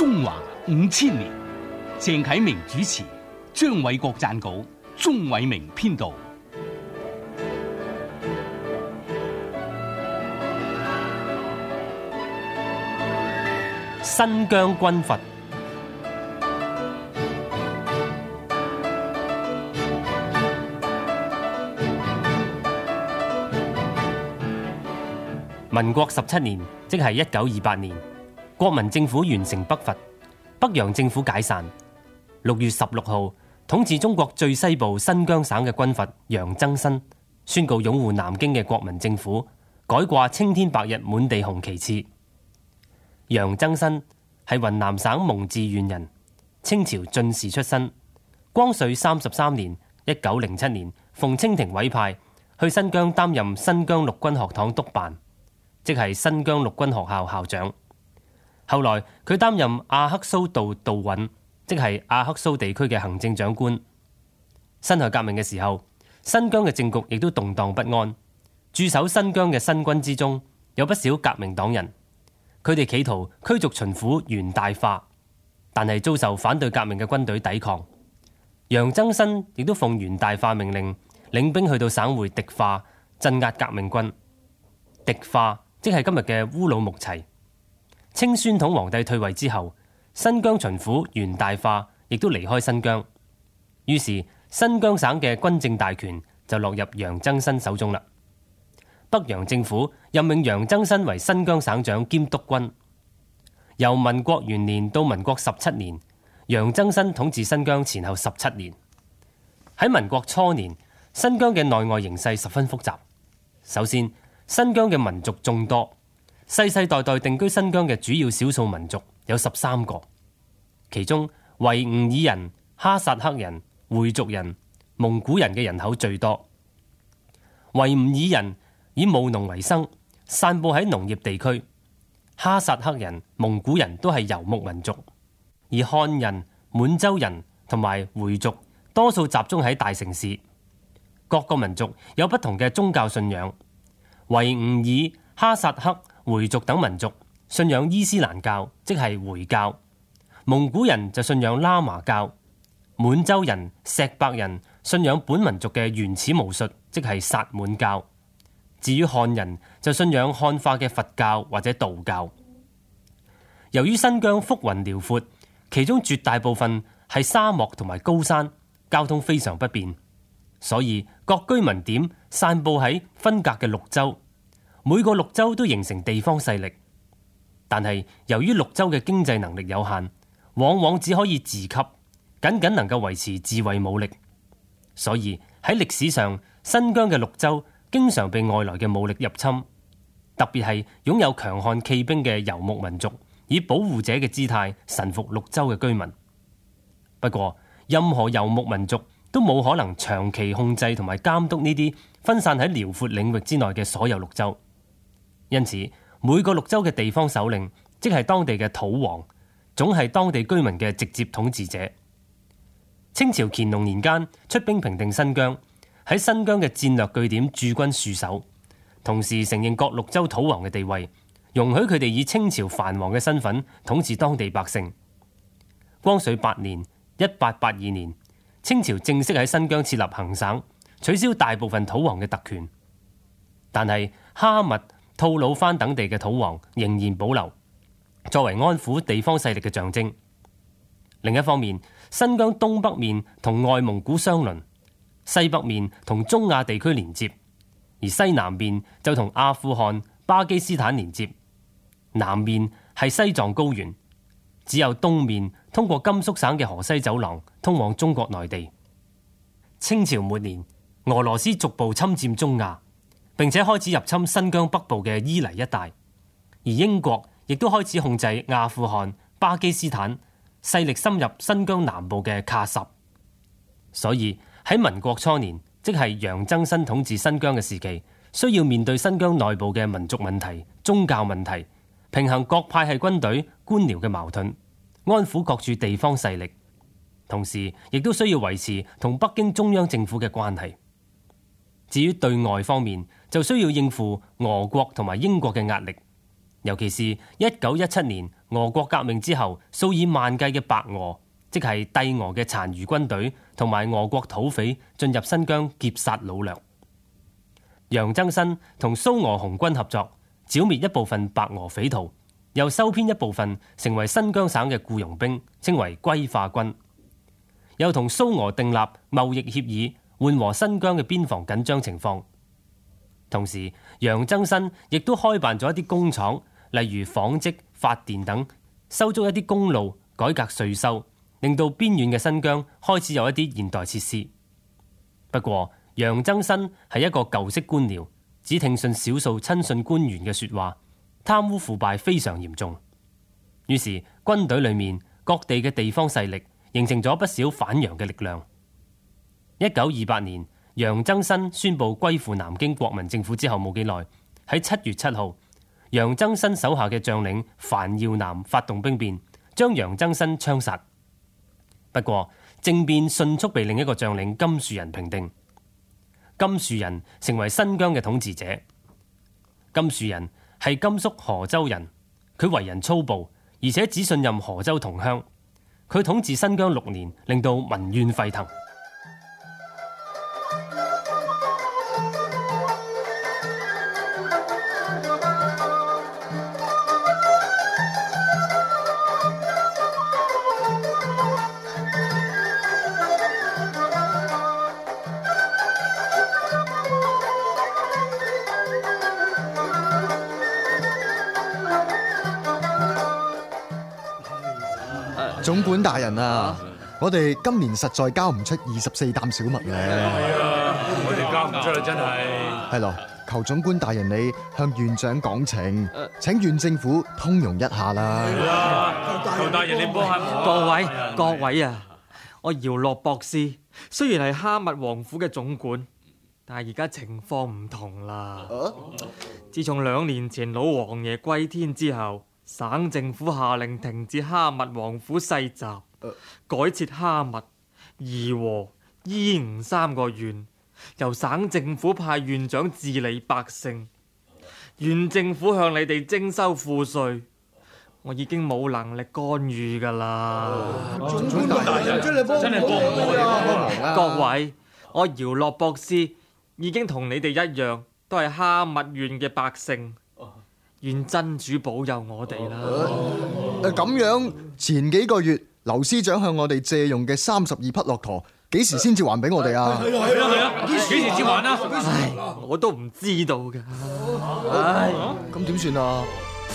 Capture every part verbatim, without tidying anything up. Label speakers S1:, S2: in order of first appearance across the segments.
S1: 中華五千年，鄭啟明主持，張偉國撰稿，鍾偉明編導。
S2: 新疆軍閥。民國十七年，即係一九二八年，國民政府完成北伐，北洋政府解散。六月十六號，統治中國最西部新疆省嘅軍閥楊增新宣告擁護南京嘅國民政府，改掛青天白日滿地紅旗幟。楊增新係雲南省蒙自縣人，清朝進士出身。光緒三十三年（一九零七年），奉清廷委派去新疆擔任新疆陸軍學堂督辦，即係新疆陸軍學校校長。後來佢擔任阿克蘇道道韻，即係阿克蘇地區嘅行政長官。辛亥革命嘅時候，新疆嘅政局亦都動盪不安。駐守新疆嘅新軍之中，有不少革命黨人，佢哋企圖驅逐巡撫袁大化，但係遭受反對革命嘅軍隊抵抗。楊增新亦都奉袁大化命令，領兵去到省會迪化鎮壓革命軍。迪化即係今日嘅烏魯木齊。清宣統皇帝退位之後，新疆巡撫袁大化亦都離開新疆，於是新疆省嘅軍政大權就落入楊增新手中啦。北洋政府任命楊增新為新疆省長兼督軍。由民國元年到民國十七年，楊增新統治新疆前後十七年。喺民國初年，新疆嘅內外形勢十分複雜。首先，新疆嘅民族眾多，世世代代定居新疆嘅主要少數民族有十三個，其中維吾爾人、哈薩克人、回族人、蒙古人嘅人口最多。維吾爾人以務農為生，散布喺農業地區；哈薩克人、蒙古人都係游牧民族，而漢人、滿洲人同埋回族多數集中喺大城市。各個民族有不同嘅宗教信仰。維吾爾、哈薩克、回族等民族信仰伊斯蘭教，即係回教；蒙古人就信仰喇嘛教；滿洲人、錫伯人信仰本民族嘅原始巫術，即係薩滿教。至於漢人就信仰漢化嘅佛教或者道教。由於新疆幅員遼闊，其中絕大部分係沙漠同埋高山，交通非常不便，所以各居民點散布喺分隔嘅綠洲，每個綠洲都形成地方勢力。但係由於綠洲嘅經濟能力有限，往往只可以自給，僅僅能夠維持自衛武力。所以喺歷史上，新疆嘅綠洲經常被外來嘅武力入侵，特別係擁有強悍騎兵嘅游牧民族，以保護者嘅姿態臣服綠洲嘅居民。不過，任何游牧民族都冇可能長期控制同埋監督呢啲分散喺遼闊領域之內嘅所有綠洲，因此每個綠洲嘅地方首領，即係當地嘅土王，總係當地居民嘅直接統治者。清朝乾隆年間出兵平定新疆，喺新疆嘅戰略據點駐軍戍守，同時承認各綠洲土王嘅地位，容許佢哋以清朝藩王嘅身份統治當地百姓。光緒八年（一八八二年），清朝正式喺新疆設立行省，取消大部分土王嘅特權，但係哈密、吐魯番等地嘅土王仍然保留，作為安撫地方勢力嘅象徵。另一方面，新疆東北面同外蒙古相鄰，西北面同中亞地區連接，而西南面就同阿富汗、巴基斯坦連接，南面係西藏高原，只有東面通過甘肅省嘅河西走廊通往中國內地。清朝末年，俄羅斯逐步侵佔中亞，並且開始入侵新疆北部嘅伊犁一帶，而英國亦都開始控制阿富汗、巴基斯坦，勢力深入新疆南部嘅喀什。所以喺民國初年，即係楊增新統治新疆嘅時期，需要面對新疆內部嘅民族問題、宗教問題，平衡各派系軍隊、官僚嘅矛盾，安撫各處地方勢力，同時亦都需要維持同北京中央政府嘅關係。至於對外方面，就需要應付俄國同埋英國嘅壓力， 尤其是一九一七年俄國革命之後，數以萬計嘅白俄，即係帝俄嘅殘餘軍隊同埋俄國土匪進入新疆劫殺擄掠。楊增新同蘇俄紅軍合作，剿滅一部分白俄匪徒，又收編一部分成為新疆省嘅僱傭兵，稱為歸化軍。又同蘇俄訂立貿易協議，緩和新疆嘅邊防緊張情況。同時，楊增新亦都開辦咗一啲工廠，例如紡織、發電等，修築一啲公路，改革稅收，令到邊遠嘅新疆開始有一啲現代設施。不過，楊增新係一個舊式官僚，只聽信少數親信官員嘅說話，貪污腐敗非常嚴重。於是，軍隊裏面各地嘅地方勢力形成咗不少反楊嘅力量。一九二八年，楊增新宣布歸附南京國民政府之後冇幾耐，喺七月七號，楊增新手下嘅將領樊耀南發動兵變，將楊增新槍殺。不過政變迅速被另一個將領金樹人平定，金樹人成為新疆嘅統治者。金樹人係甘肅河州人，佢為人粗暴，而且只信任河州同鄉。佢統治新疆六年，令到民怨沸騰。
S3: 總管大人啊，我哋今年實在交唔出二十四擔小麥咧。
S4: 係啊，我哋交唔出啦，真係。
S3: 係咯，求總管大人你向縣長講情，請縣政府通融一下啦。
S4: 係啦，求大人你幫下我。
S5: 各位各位啊，我姚樂博士雖然係哈密王府嘅總管，但係而家情況唔同啦。自從兩年前老王爺歸天之後，省政府下令停止哈密王府世襲，改設哈密、義和、伊吾三個縣，由省政府派縣長治理百姓。縣政府向你哋徵收賦稅，我已經冇能力干預㗎啦。
S3: 總管大人真係幫真係幫我。
S5: 各位，我姚樂博士已經同你哋一樣，都係哈密縣嘅百姓。願真主保佑我哋啦！
S3: 誒咁樣，前幾個月劉司長向我哋借用嘅三十二匹駱駝，幾時先至還俾我哋啊？
S4: 係啊係啊係啊！幾時至還啊？
S5: 唉，我都唔知道㗎。唉，
S3: 咁點算啊？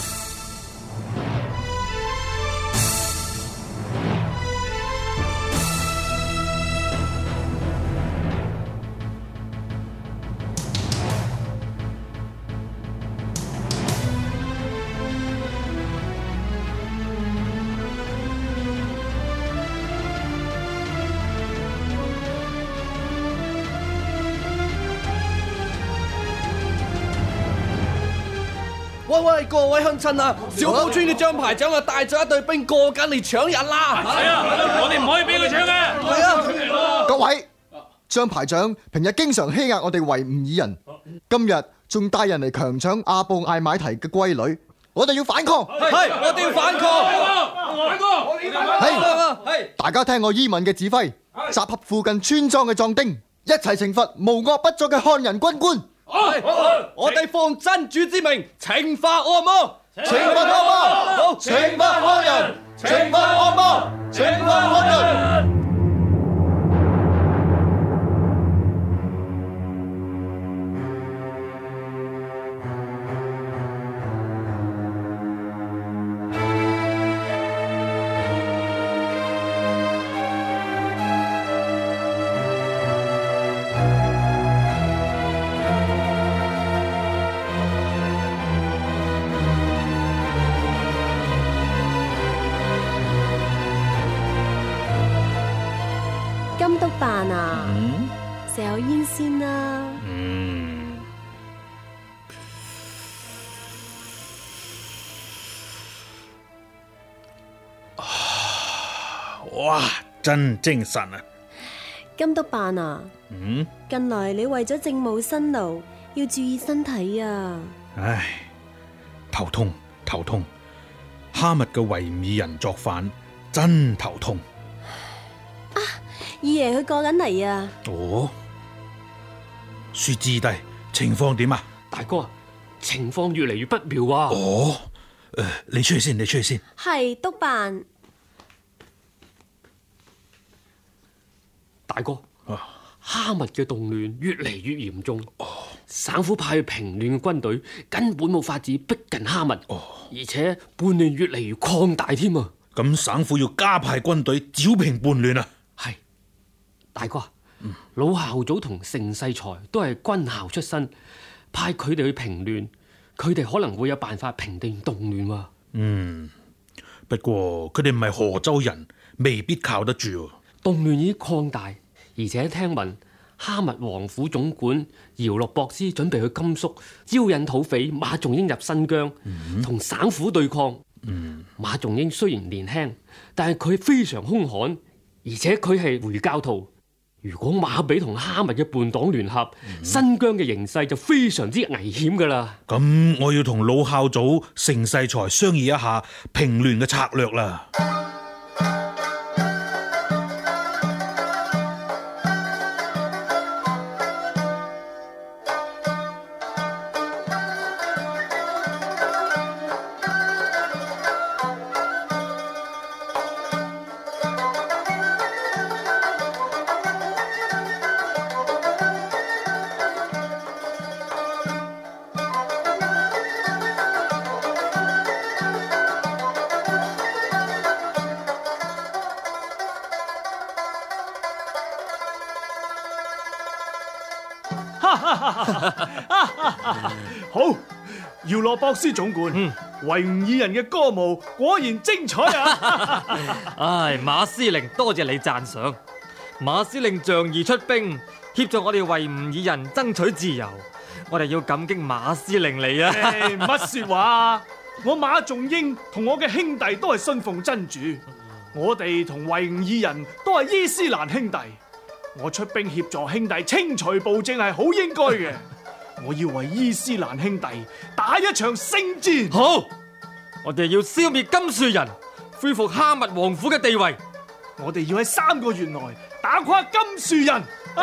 S6: 喂喂，各位鄉親啊！小寶村嘅張排長啊，帶咗一隊兵過緊嚟搶人啦！
S4: 係啊，我哋唔可以俾佢搶嘅。
S6: 係啊，
S3: 各位，張排長平日經常欺壓我哋維吾爾人，今日仲帶人嚟強搶阿布艾買提嘅閨女，我哋要反抗！
S6: 係，我哋要反抗！
S4: 反抗！我哋反抗！
S3: 係，大家聽我依敏嘅指揮，集合附近村莊嘅壯丁，一齊懲罰無惡不作嘅漢人軍官。
S6: 我哋奉真主之名懲罰惡魔，
S3: 懲罰惡魔，懲罰漢人，懲罰惡魔，懲罰漢人。
S7: 監督辦啊，食口煙先啦。
S4: 嗯。哇，真精神啊！
S7: 監督辦啊，
S4: 嗯，
S7: 近來你為咗政務辛勞，要注意身體啊。
S4: 唉，頭痛頭痛。哈密嘅維吾爾人作反，真頭痛。
S7: 二爺佢過緊嚟啊！
S4: 哦，雪智弟，情況點啊？
S8: 大哥，情況越嚟越不妙啊！
S4: 哦，誒、呃，你出去先，你出去先。
S7: 係督辦。
S8: 大哥，哈密嘅動亂越嚟越嚴重，省府派去平亂嘅軍隊根本冇法子逼近哈密，而且叛亂越嚟越擴大添啊！
S4: 咁省府要加派軍隊剿平叛亂啊！
S8: 係，大哥，嗯、老校祖同盛世才都係軍校出身，派佢哋去平亂，佢哋可能會有辦法平定動亂啊！
S4: 嗯，不過佢哋唔係河州人，未必靠得住。
S8: 動亂已經擴大，而且聽聞哈密王府總管姚洛博斯準備去甘肅招引土匪馬仲英入新疆，同、嗯、省府對抗。嗯、馬仲英雖然年輕，但係佢非常兇悍，而且佢係回教徒。如果馬比同哈密嘅叛黨聯合，嗯、新疆嘅形勢就非常之危險噶啦。
S4: 咁我要同老校祖盛世才商議一下平亂嘅策略啦。
S9: 好，姚洛博斯總管，嗯、維吾爾人嘅歌舞果然精彩啊！
S5: 唉，馬司令多謝你讚賞。馬司令仗義出兵，協助我哋維吾爾人爭取自由，我哋要感激馬司令你啊！
S9: 乜說話啊？我馬仲英同我嘅兄弟都係信奉真主，我哋同維吾爾人都係伊斯蘭兄弟。我出兵協助兄弟清除暴政係好應該嘅，我要為伊斯蘭兄弟打一場聖戰。
S5: 好，我哋要消滅金樹人，恢復哈密王府嘅地位。
S9: 我哋要喺三個月內打垮金樹人。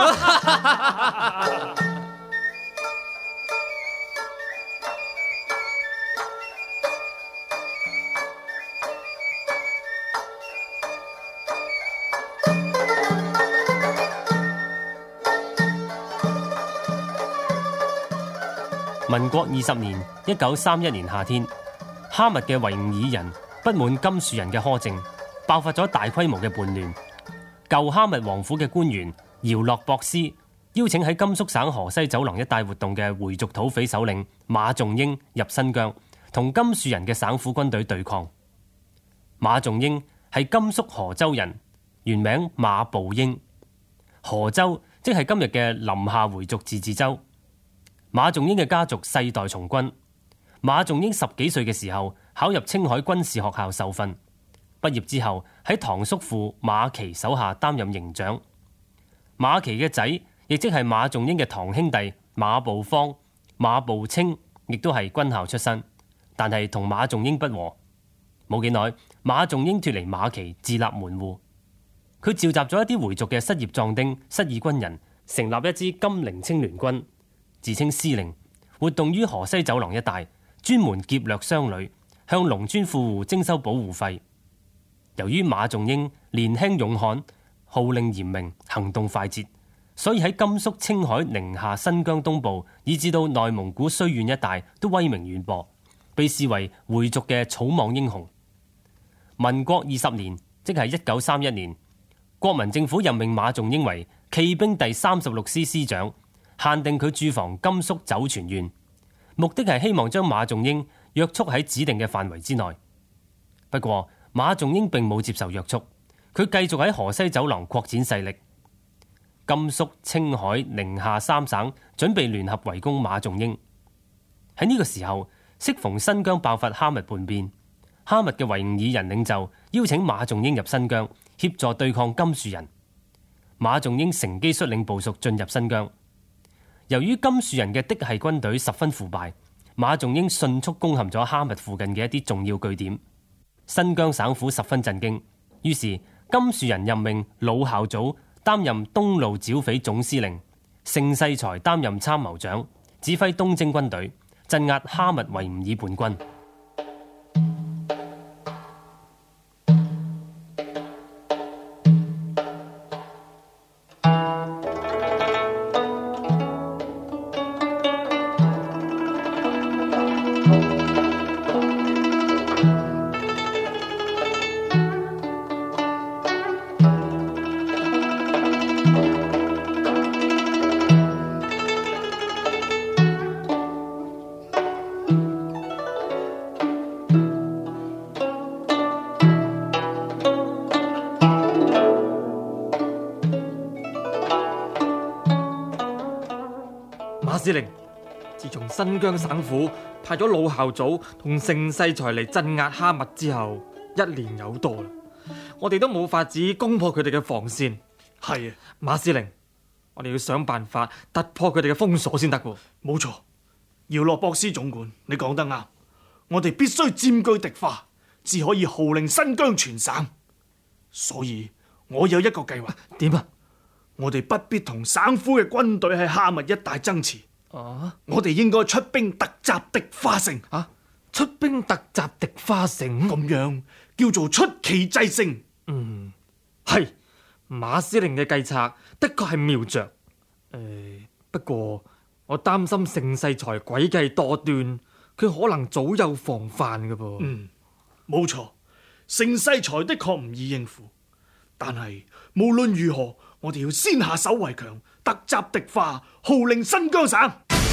S2: 民國二十年，一九三一年夏天，哈密嘅維吾爾人不滿金樹人嘅苛政，爆發咗大規模嘅叛亂。舊哈密王府嘅官員姚洛博斯邀請喺甘肅省河西走廊一帶活動嘅回族土匪首領馬仲英入新疆，同金樹人嘅省府軍隊對抗。馬仲英係甘肅河州人，原名馬步英。河州即係今日嘅臨夏回族自治州。馬仲英嘅家族世代從軍。馬仲英十幾歲嘅時候考入青海軍事學校受訓，畢業之後喺堂叔父馬琪手下擔任營長。馬琪嘅仔，亦即係馬仲英嘅堂兄弟馬步芳、馬步清，亦都係軍校出身，但係同馬仲英不和。冇幾耐，馬仲英脫離馬琪，自立門戶。佢召集咗一啲回族嘅失業壯丁、失意軍人，成立一支金陵青聯軍。自稱司令，活動於河西走廊一帶，專門劫掠商旅，向農村富戶徵收保護費。由於馬仲英年輕勇悍、號令嚴明、行動快捷，所以喺甘肅、青海、寧夏、新疆東部，以至到內蒙古綏遠一帶，都威名遠播，被視為回族嘅草莽英雄。民國二十年，即係一九三一年，國民政府任命馬仲英為騎兵第三十六師師長。限定佢駐防甘肅酒泉縣，目的係希望將馬仲英約束喺指定嘅範圍之內。不過馬仲英並冇接受約束，佢繼續喺河西走廊擴展勢力。甘肅、青海、寧夏三省準備聯合圍攻馬仲英。喺呢個時候，適逢新疆爆發哈密叛變，哈密嘅維吾爾人領袖邀請馬仲英入新疆協助對抗金樹人。馬仲英乘機率領部屬進入新疆。由於金樹人嘅嫡系軍隊十分腐敗， 馬仲英迅速攻陷咗哈密附近嘅一啲重要據點。新疆省府十分震驚，於是金樹人任命魯孝祖擔任東路剿匪總司令，盛世才擔任參謀長，指揮東征軍隊，鎮壓哈密維吾爾叛軍。
S5: 馬司令，自從新疆省府派咗魯孝祖同盛世才嚟鎮壓哈密之後，一年有多啦，我哋都冇法子攻破佢哋嘅防線。
S9: 係啊，
S5: 馬司令，我哋要想辦法突破佢哋嘅封鎖先得。
S9: 冇錯，姚洛博斯總管，你講得啱，我哋必須佔據迪化，至可以號令新疆全省。所以我有一個計劃。
S5: 點啊？
S9: 我哋不必同省府嘅軍隊喺哈密一帶爭持。
S5: 啊！
S9: 我哋應該出兵突襲迪化城。
S5: 啊！出兵突襲迪化城，
S9: 咁樣叫做出奇制勝。
S5: 嗯，係馬司令嘅計策的確係妙着。誒、呃，不過我擔心盛世才詭計多端，佢可能早有防範嘅噃。
S9: 嗯，冇錯，盛世才的確唔易應付。但係無論如何，我哋要先下手為強，突襲迪化，號令新疆省。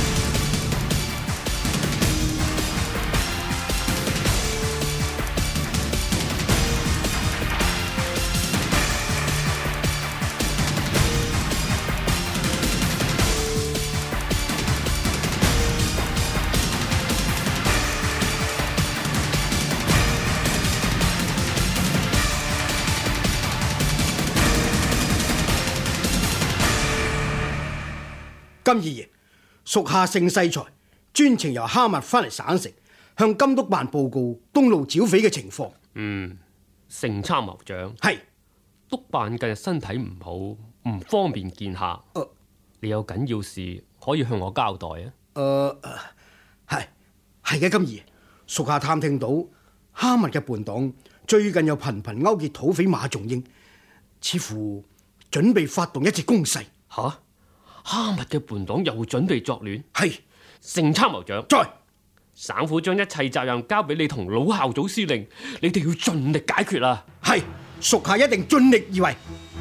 S10: 金二爺，屬下盛世才專程由哈密翻嚟省城，向金督辦報告東路剿匪嘅情況。
S8: 嗯，盛參謀長，
S10: 係
S8: 督辦近日身體唔好，唔方便見客。
S10: 呃、
S8: 你有緊要事可以向我交代啊？
S10: 誒，係係嘅，金二爺，屬下探聽到哈密嘅叛黨最近又頻頻勾結土匪馬仲英，似乎準備發動一次攻勢。
S8: 吓？哈密嘅叛黨又準備作亂？
S10: 係，
S8: 盛參謀長，
S10: 在
S8: 省府將一切責任交俾你同魯孝祖司令，你哋要盡力解決啦。
S10: 係，屬下一定盡力而為。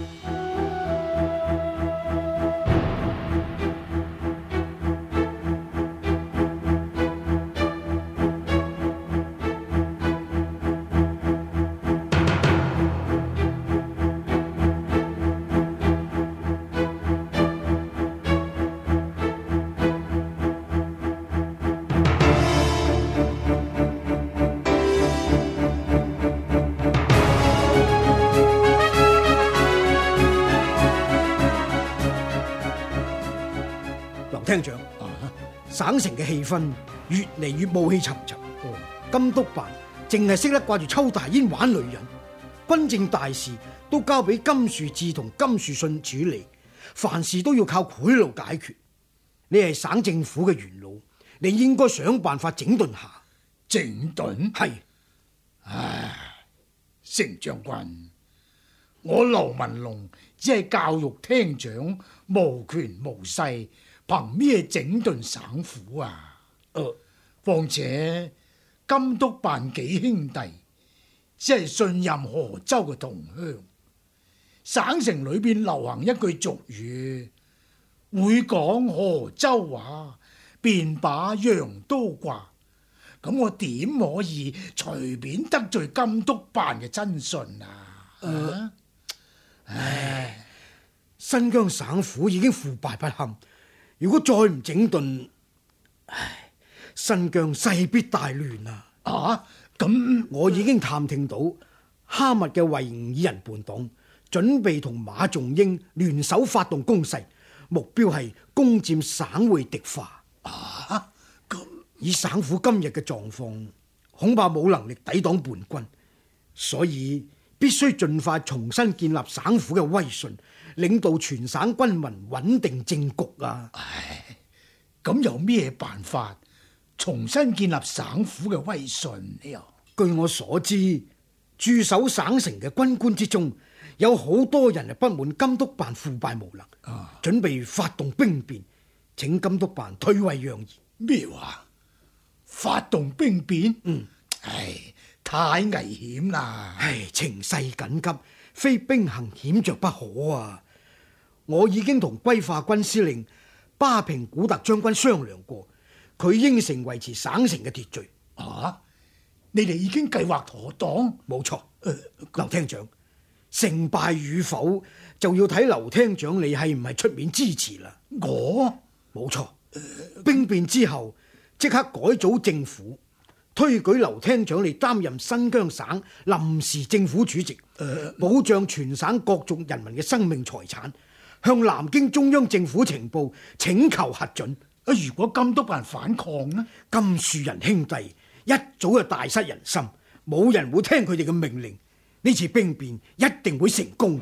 S10: 廳長，省城嘅氣氛越嚟越暮氣沉沉。哦、金督辦淨係識得掛住抽大煙玩女人，軍政大事都交俾金樹智同金樹信處理，凡事都要靠賄賂解決。你係省政府嘅元老，你應該想辦法整頓下。
S11: 整頓？
S10: 係。
S11: 唉，盛將軍，我劉文龍只係教育廳長，無權無勢。憑咩整頓省府啊？呃，況且金督辦幾兄弟，只係信任河州嘅同鄉。省城裏邊流行一句俗語，會講河州話，便把羊刀掛。咁我點可以隨便得罪金督辦嘅親信啊？
S10: 呃、
S11: 啊
S10: 唉，新疆省府已經腐敗不堪。如果再唔整頓，唉，新疆勢必大亂啊！
S11: 啊，咁
S10: 我已經探聽到哈密嘅維吾爾人叛黨準備同馬仲英聯手發動攻勢，目標係攻佔省會迪化。
S11: 啊，咁
S10: 以省府今日嘅狀況，恐怕冇能力抵擋叛軍，所以必須盡快重新建立省府嘅威信，領導全省軍民穩定政局啊！
S11: 唉，咁有咩辦法重新建立省府嘅威信呢？
S10: 據我所知，駐守省城嘅軍官之中，有好多人係不滿監督辦腐敗無能，啊、準備發動兵變，請監督辦退位讓賢。
S11: 咩話？發動兵變？
S10: 嗯，
S11: 唉，太危險啦！
S10: 唉，情勢緊急，非兵行險着不可啊！我已經同歸化軍司令巴平古特將軍商量過，佢應承維持省城嘅秩序。
S11: 啊！你哋已經計劃妥當？
S10: 冇錯。呃、劉廳長，成敗與否就要睇劉廳長你係唔係出面支持啦。
S11: 我？
S10: 冇錯。呃、兵變之後即刻改組政府，推舉劉廳長嚟擔任新疆省臨時政府主席，呃、保障全省各族人民嘅生命財產，向南京中央政府情報，請求核准。
S11: 啊，如果監督辦反抗呢？
S10: 金樹人兄弟一早就大失人心，冇人會聽佢哋嘅命令。呢次兵變一定會成功。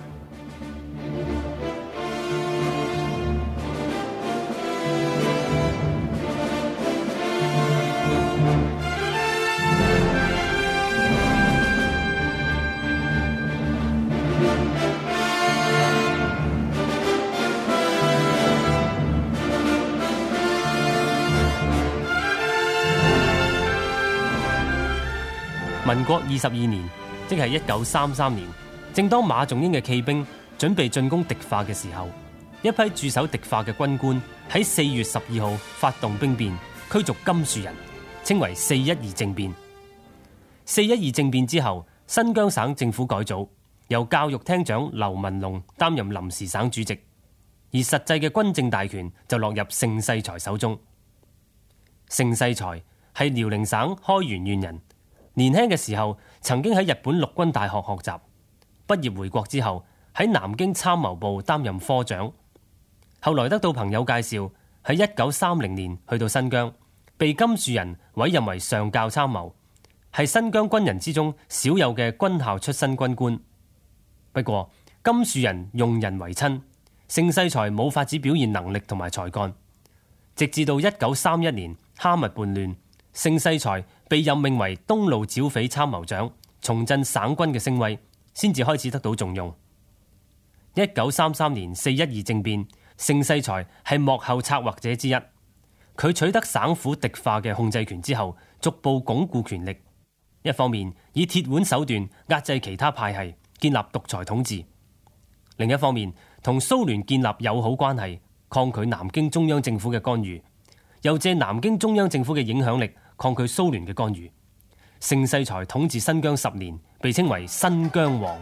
S2: 民國二十二年，即係一九三三年，正當馬仲英嘅騎兵準備進攻迪化嘅時候，一批駐守迪化嘅軍官喺四月十二號發動兵變，驅逐金樹人，稱為四一二政變。四一二政變之後，新疆省政府改組，由教育廳長劉文龍擔任臨時省主席，而實際嘅軍政大權就落入盛世才手中。盛世才係遼寧省開原縣人。年輕嘅時候，曾經喺日本陸軍大學學習，畢業回國之後喺南京參謀部擔任科長，後來得到朋友介紹，喺一九三零年去到新疆，被金樹人委任為上校參謀，係新疆軍人之中少有嘅軍校出身軍官。不過金樹人用人為親，盛世才冇法子表現能力同埋才幹，直至到一九三一年哈密叛亂，盛世才被任命為東路剿匪參謀長，重振省軍嘅聲威，先至開始得到重用。一九三三年四一二政變，盛世才係幕後策劃者之一。佢取得省府迪化嘅控制權之後，逐步鞏固權力。一方面以鐵腕手段壓制其他派系，建立獨裁統治；另一方面同蘇聯建立友好關係，抗拒南京中央政府嘅干預，又借南京中央政府嘅影響力，抗拒蘇聯嘅干預。盛世才統治新疆十年，被稱為新疆王。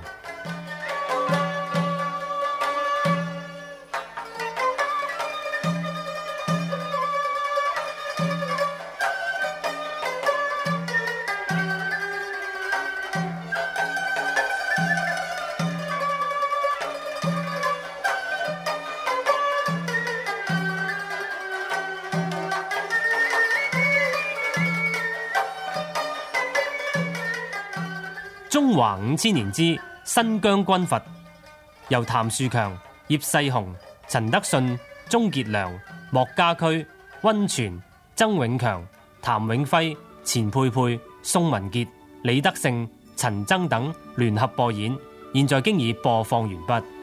S2: 中華五千年之新疆軍閥，由譚樹強、葉世雄、陳德順、鍾傑良、莫家駒、溫泉、曾永強、譚永輝、錢佩佩、宋文傑、李德勝、陳曾等聯合播演，現在經已播放完畢。